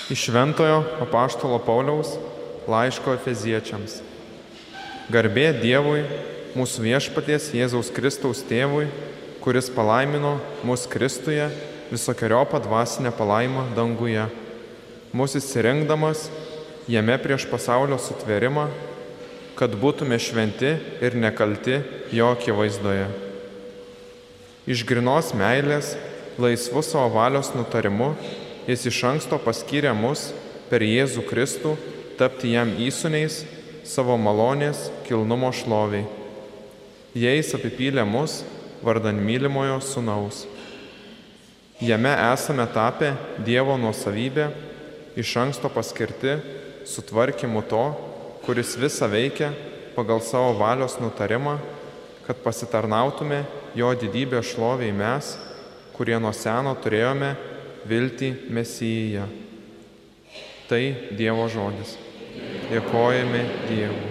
Iš Šventojo apaštalo Pauliaus laiško Efeziečiams. Garbė Dievui, mūsų viešpaties Jėzaus Kristaus tėvui, kuris palaimino mus Kristuje visokeriopą dvasinę palaimą danguje, mūsų įsirinkdamas jame prieš pasaulio sutvėrimą, kad būtume šventi ir nekalti jo akivaizdoje. Iš grynos meilės, laisvu savo valios nutarimu, jis iš anksto paskyrė mus per Jėzų Kristų tapti jam įsūniais savo malonės kilnumo šloviai. Jais apipylė mus vardan mylimojo sūnaus. Jame esame tapę Dievo nuosavybę, iš anksto paskirti sutvarkymu to, kuris visą veikia pagal savo valios nutarimą, kad pasitarnautume jo didybės šloviai mes, kurie nuo seno turėjome viltį Mesijyje. Tai Dievo žodis. Dėkojame Dievui.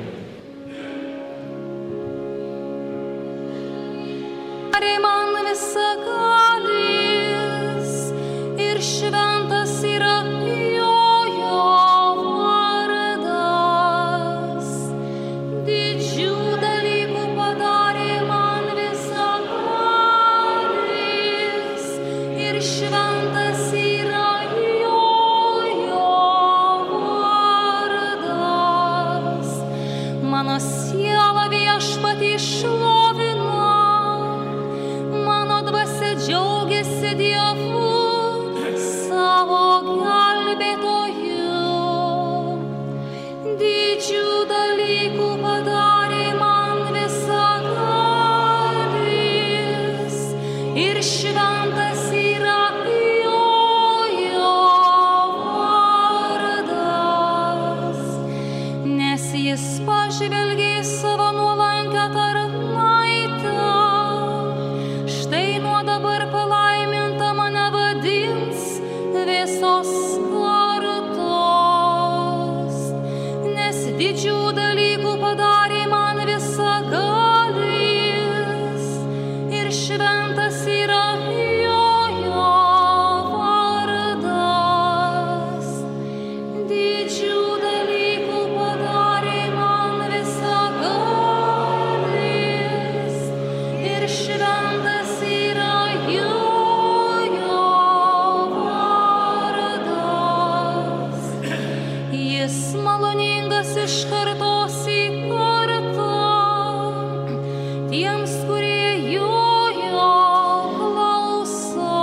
Man visagalis ir šventas yra jo vardas. Didžių dalykų padarė man visagalis ir šventas yra jo vardas. Mano siela viešpatį šlovina, mano dvasia džiaugiasi Dievu, savo gelbėtoju. Didžių dalykų padarė man visagalis ir šventas yra jo vardas, nes jis pažvelgė į savo nuolankią tarnaitę. Štai nuo dabar palaiminta mane vadins visos kartos, nes didžių dalykų padarė man visagalis ir šventas yra jo vardas. Didžių dalykų padarė man visagalis ir šventas yra jo vardas. Jis maloningas iš kartos į kartą tiems, kurie jo klauso.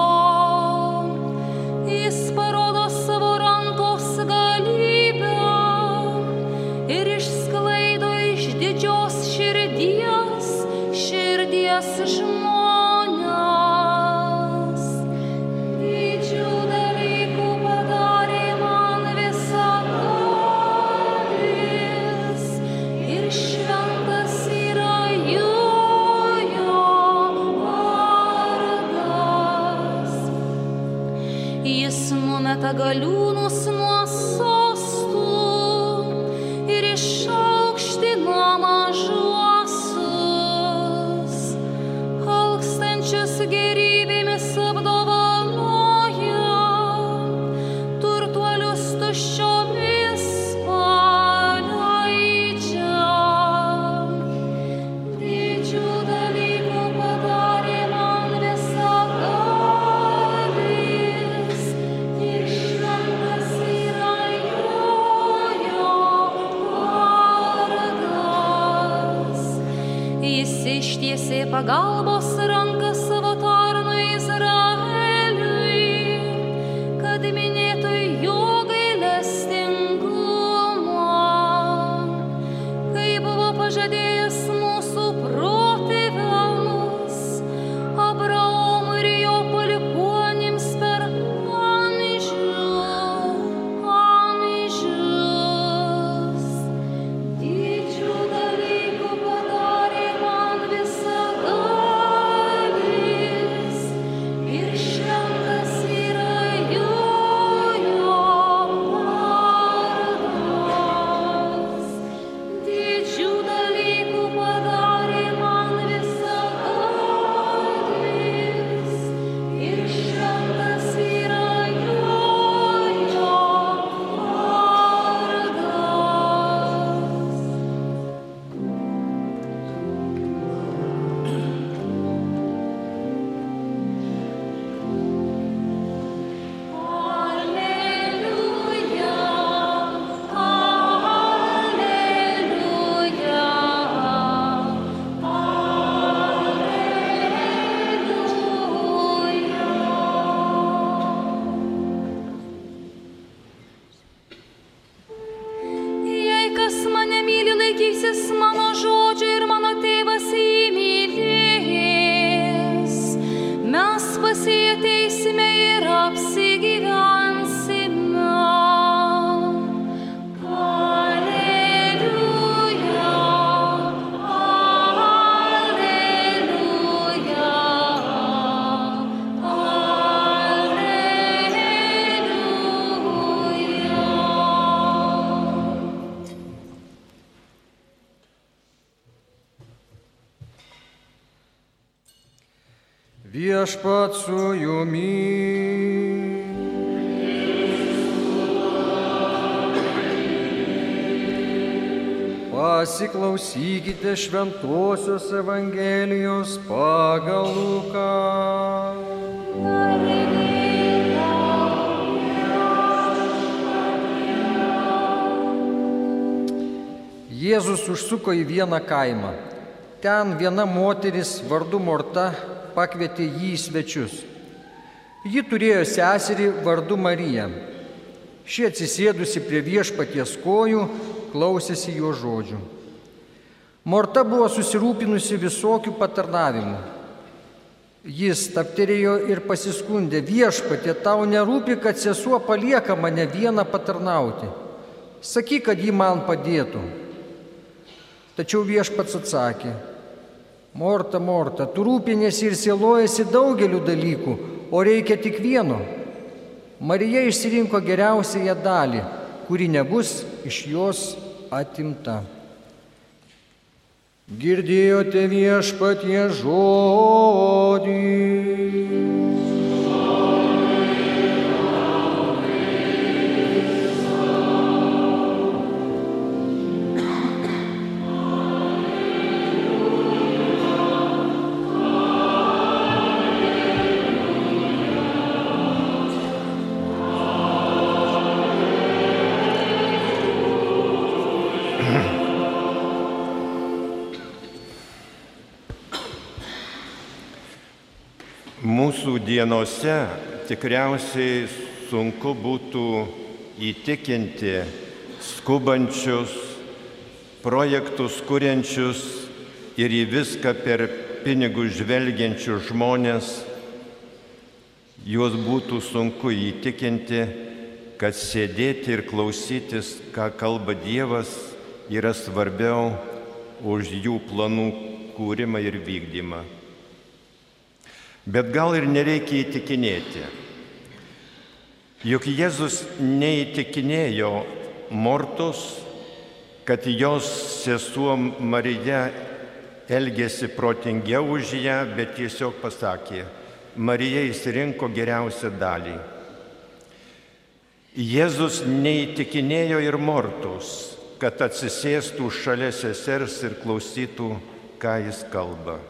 Jis parodo savo rankos galybę ir išsklaido iš didžios širdies žmonės. Didžių dalykų padarė man visagalis ir šventas yra jo vardas. Jis numeta galiūnus nuo sostų ir išaukština mažuosius. Alkstančius gerybėmis apdovanoja, turtuolius tuščiomis paleidžia. Didžių dalykų padarė man visagalis ir šventas yra jo vardas. Jis ištiesė pagalbos ranką savo tarnui Izraeliui, kad minėtų jo gailestingumą, kai buvo pažadėjęs mūsų protėviams, Abraomui ir jo palikuonims per amžius. Didžių dalykų padarė man visagalis Viešpat su jumis. Pasiklausykite Šventosios Evangelijos pagal Luką. Jėzus užsuko į vieną kaimą. Ten viena moteris vardu Morta pakvietė jį į svečius. Ji turėjo seserį vardu Mariją. Ši atsisėdusi prie Viešpaties kojų klausėsi jo žodžių. Morta buvo susirūpinusi visokių patarnavimų. Jis stabtelėjo ir pasiskundė: Viešpatie, tau nerūpi, kad sesuo palieka mane vieną patarnauti. Sakyk, kad ji man padėtų. Tačiau Viešpats atsakė: Morta, Morta, tu rūpiniesi ir sielojasi daugeliu dalykų, o reikia tik vieno. Marija išsirinko geriausiąją dalį, kuri nebus iš jos atimta. Girdėjote Viešpatie žodį. Mūsų dienose tikriausiai sunku būtų įtikinti skubančius, projektus kuriančius ir į viską per pinigus žvelgiančius žmonės. Juos būtų sunku įtikinti, kad sėdėti ir klausytis, ką kalba Dievas, yra svarbiau už jų planų kūrimą ir vykdymą. Bet gal ir nereikia įtikinėti. Juk Jėzus neįtikinėjo Mortos, kad jos sesuo Marija elgėsi protingiau už ją, bet tiesiog pasakė: Marija išsirinko geriausią dalį. Jėzus neįtikinėjo ir Mortos, kad atsisėstų šalia sesers ir klausytų, ką jis kalba.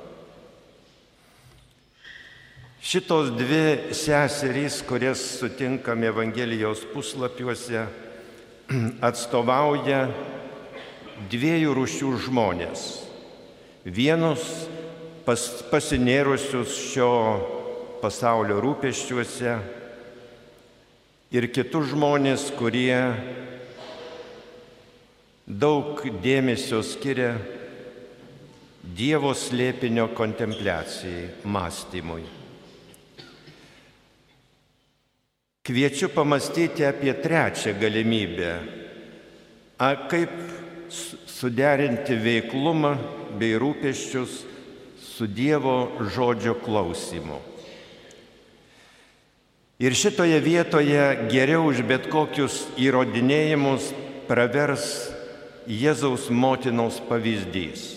Šitos dvi seserys, kurias sutinkame Evangelijos puslapiuose, atstovauja dviejų rūšių žmonės. Vienus pasinėrusius šio pasaulio rūpesčiuose ir kitus žmonės, kurie daug dėmesio skiria Dievo slėpinio kontempliacijai, mąstymui. Kviečiu pamastyti apie trečią galimybę, kaip suderinti veiklumą bei rūpesčius su Dievo žodžio klausymu. Ir šitoje vietoje geriau už bet kokius įrodinėjimus pravers Jėzaus motinos pavyzdys.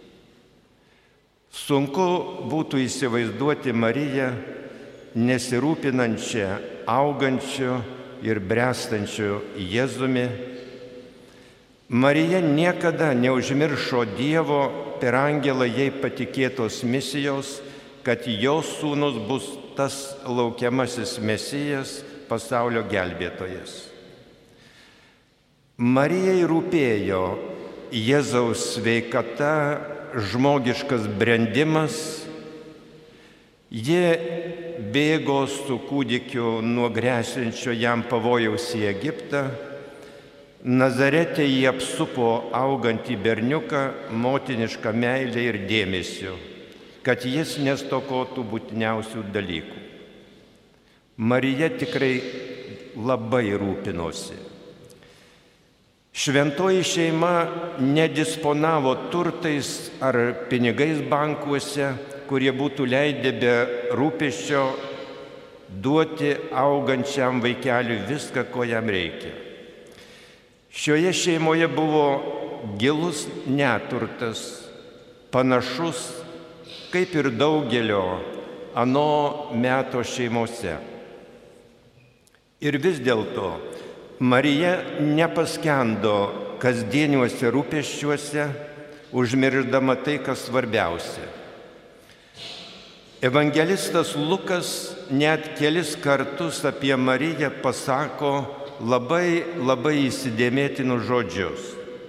Sunku būtų įsivaizduoti Mariją nesirūpinančią augančiu ir bręstančiu Jėzumi. Marija niekada neužmiršo Dievo per angelą jai patikėtos misijos, kad jos sūnus bus tas laukiamasis Mesijas, pasaulio gelbėtojas. Marijai rūpėjo Jėzaus sveikata, žmogiškas brendimas. Ji bėgo su kūdikiu nuo gresiančio jam pavojaus į Egiptą. Nazarete jį apsupo augantį berniuką motinišką meilę ir dėmesio, kad jis nestokotų būtiniausių dalykų. Marija tikrai labai rūpinosi. Šventoji šeima nedisponavo turtais ar pinigais bankuose, kurie būtų leidę be rūpesčio duoti augančiam vaikeliui viską, ko jam reikia. Šioje šeimoje buvo gilus neturtas, panašus kaip ir daugelio ano meto šeimose. Ir vis dėlto Marija nepaskendo kasdieniuose rūpesčiuose, užmirždama tai, kas svarbiausia. Evangelistas Lukas net kelis kartus apie Mariją pasako labai įsidėmėtinus žodžius.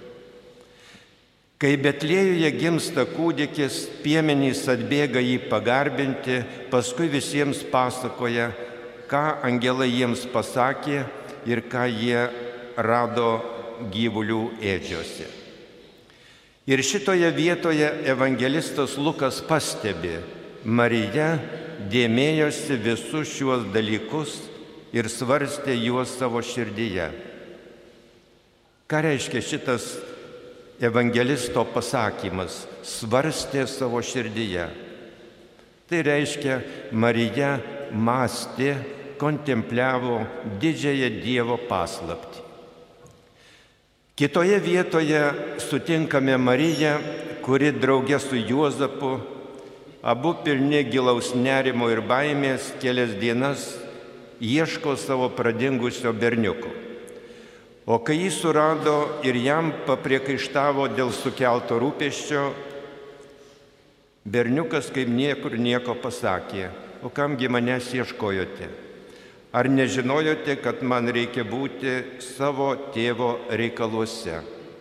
Kai Betliejuje gimsta kūdikis, piemenys atbėga jį pagarbinti, paskui visiems pasakoja, ką angelai jiems pasakė ir ką jie rado gyvulių ėdžiose. Ir šitoje vietoje evangelistas Lukas pastebi, Marija dėmėjosi visus šiuos dalykus ir svarstė juos savo širdyje. Ką reiškia šitas evangelisto pasakymas – svarstė savo širdyje? Tai reiškia, Marija mąstė, kontempliavo didžiąją Dievo paslaptį. Kitoje vietoje sutinkame Mariją, kuri drauge su Juozapu, abu pilni gilaus nerimo ir baimės, kelias dienas ieško savo pradingusio berniuko. O kai jį surado ir jam papriekaištavo dėl sukelto rūpesčio, berniukas kaip niekur nieko pasakė: o kamgi manęs ieškojote? Ar nežinojote, kad man reikia būti savo tėvo reikaluose?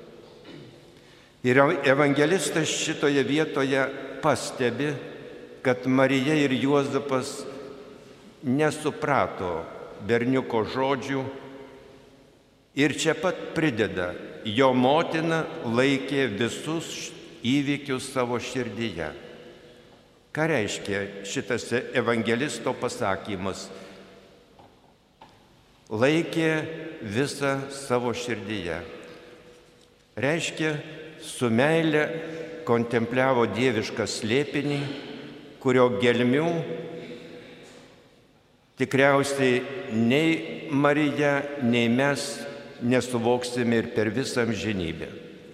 Ir evangelistas šitoje vietoje pastebi, kad Marija ir Juozapas nesuprato berniuko žodžių ir čia pat prideda, jo motina laikė visus įvykius savo širdyje. Ką reiškia šitas evangelisto pasakymas? Laikė visą savo širdyje. Reiškia, su meile kontempliavo dievišką slėpinį, kurio gelmių tikriausiai nei Marija, nei mes nesuvoksime ir per visą amžinybę.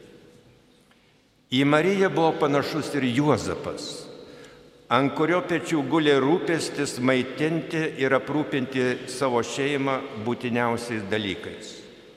Į Mariją buvo panašus ir Juozapas, ant kurio pečių gulė rūpestis maitinti ir aprūpinti savo šeimą būtiniausiais dalykais.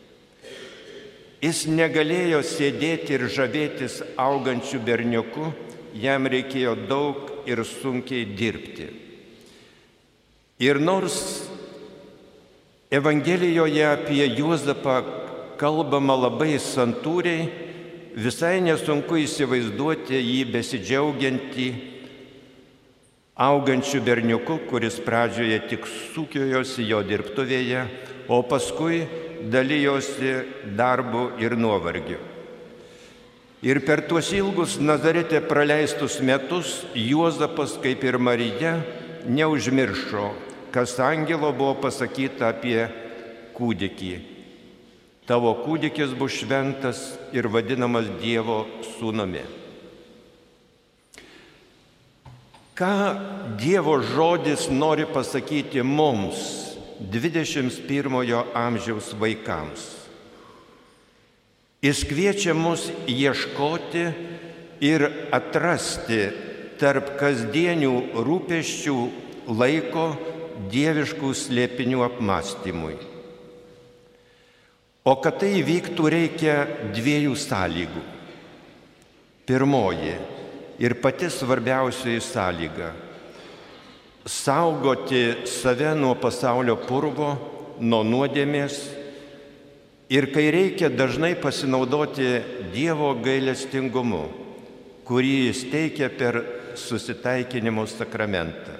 Jis negalėjo sėdėti ir žavėtis augančiu berniuku, jam reikėjo daug ir sunkiai dirbti. Ir nors Evangelijoje apie Juozapą kalbama labai santūriai, visai nesunku įsivaizduoti jį besidžiaugiantį augančiu berniuku, kuris pradžioje tik sukiojosi jo dirbtuvėje, o paskui dalijosi darbu ir nuovargiu. Ir per tuos ilgus Nazarete praleistus metus Juozapas, kaip ir Marija, neužmiršo, kas angelo buvo pasakyta apie kūdikį. Tavo kūdikis bus šventas ir vadinamas Dievo sūnumi. Ką Dievo žodis nori pasakyti mums, 21 amžiaus vaikams? Jis kviečia mus ieškoti ir atrasti tarp kasdienių rūpesčių laiko dieviškų slėpinių apmąstymui. O kad tai įvyktų, reikia dviejų sąlygų. Pirmoji ir pati svarbiausioji sąlyga – saugoti save nuo pasaulio purvo, nuo nuodėmės ir kai reikia dažnai pasinaudoti Dievo gailestingumu, kurį jis teikia per susitaikinimo sakramentą.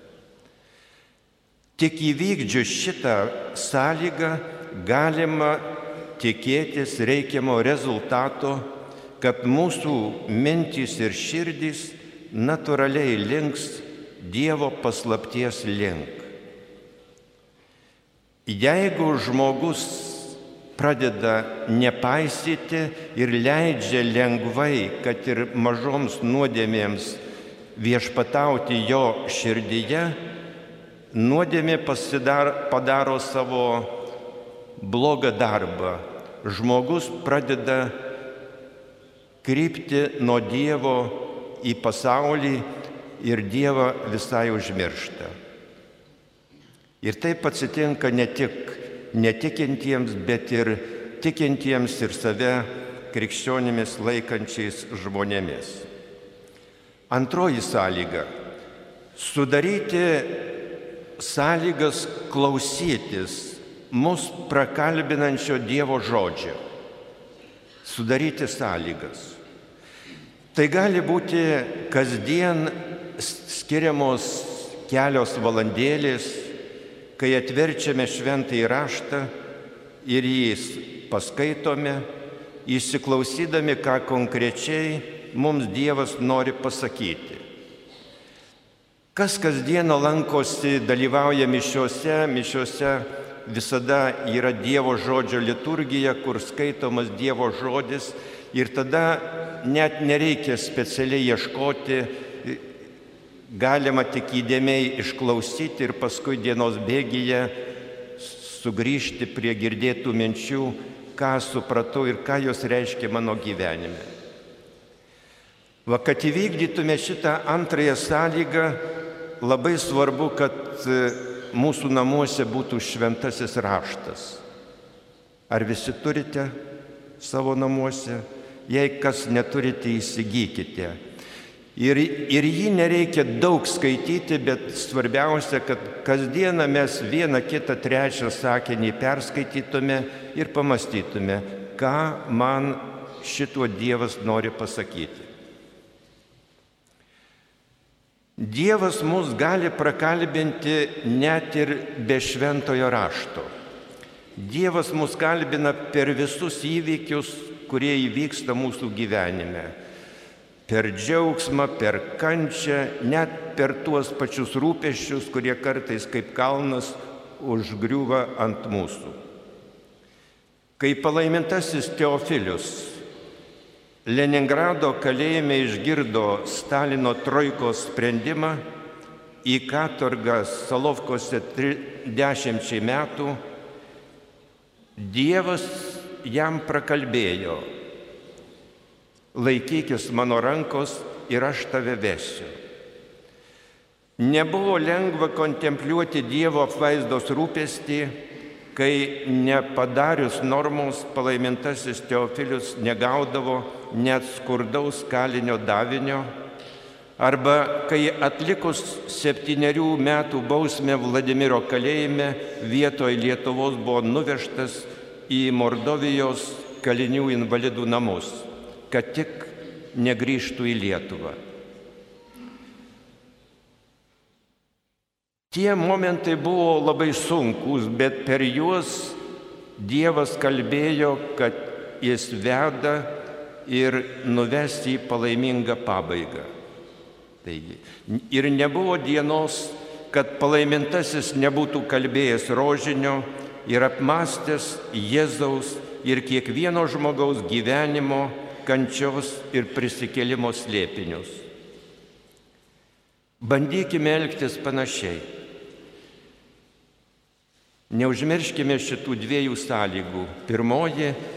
Tik įvykdžius šitą sąlygą galima tikėtis reikiamo rezultato, kad mūsų mintys ir širdys natūraliai links Dievo paslapties link. Jeigu žmogus pradeda nepaisyti ir leidžia lengvai, kad ir mažoms nuodėmėms viešpatauti jo širdyje, nuodėmė padaro savo blogą darbą. Žmogus pradeda krypti nuo Dievo į pasaulį ir Dievą visai užmiršta. Ir taip atsitinka ne tik netikintiems, bet ir tikintiems ir save krikščionimis laikančiais žmonėmis. Antroji sąlyga - sudaryti sąlygas klausytis mus prakalbinančio Dievo žodžio. Sudaryti sąlygas. Tai gali būti kasdien skiriamos kelios valandėlės, kai atverčiame šventąjį raštą ir jį paskaitome, įsiklausydami, ką konkrečiai mums Dievas nori pasakyti. Kas kasdieną lankosi, dalyvauja mišiose visada yra Dievo žodžio liturgija, kur skaitomas Dievo žodis ir tada net nereikia specialiai ieškoti, galima tik įdėmiai išklausyti ir paskui dienos bėgyje sugrįžti prie girdėtų minčių, ką supratau ir ką jos reiškia mano gyvenime. Va, kad įvykdytume šitą antrąją sąlygą, labai svarbu, kad mūsų namuose būtų šventasis raštas. Ar visi turite savo namuose? Jei kas neturite, įsigykite. Ir jį nereikia daug skaityti, bet svarbiausia, kad kasdieną mes vieną, kitą, trečią sakinį perskaitytume ir pamastytume, ką man šituo Dievas nori pasakyti. Dievas mus gali prakalbinti net ir be šventojo rašto. Dievas mus kalbina per visus įvykius, kurie įvyksta mūsų gyvenime. Per džiaugsmą, per kančią, net per tuos pačius rūpesčius, kurie kartais kaip kalnas užgriūva ant mūsų. Kai palaimintasis Teofilius Leningrado kalėjime išgirdo Stalino trojkos sprendimą į katorgą Solovkose 10 metų, Dievas jam prakalbėjo: laikykis mano rankos ir aš tave vesiu. Nebuvo lengva kontempliuoti Dievo apvaizdos rūpestį, kai nepadarius normos palaimintasis Teofilius negaudavo net skurdaus kalinio davinio, arba kai atlikus 7 metų bausmę Vladimiro kalėjime vietoj Lietuvos buvo nuvežtas į Mordovijos kalinių invalidų namus, kad tik negrįžtų į Lietuvą. Tie momentai buvo labai sunkus, bet per juos Dievas kalbėjo, kad jis veda ir nuves į palaimingą pabaigą. Taigi, ir nebuvo dienos, kad palaimintasis nebūtų kalbėjęs rožinio ir apmąstęs Jėzaus ir kiekvieno žmogaus gyvenimo, kančios ir prisikėlimo slėpinius. Bandykime elgtis panašiai. Neužmirškime šitų 2 sąlygų. Pirmoji –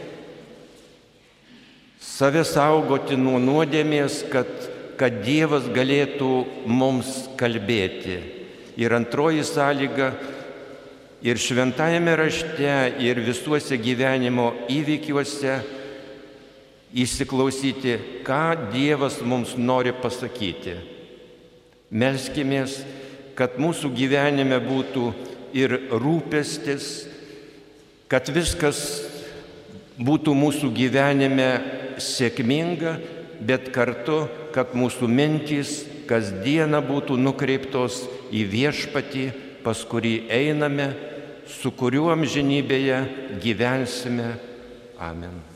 save saugoti nuo nuodėmės, kad Dievas galėtų mums kalbėti. Ir antroji sąlyga – ir šventajame rašte, ir visuose gyvenimo įvykiuose įsiklausyti, ką Dievas mums nori pasakyti. Melskimės, kad mūsų gyvenime būtų ir rūpestis, kad viskas būtų mūsų gyvenime sėkminga, bet kartu, kad mūsų mintys kasdieną būtų nukreiptos į Viešpatį, pas kurį einame, su kuriuo amžinybėje gyvensime. Amen.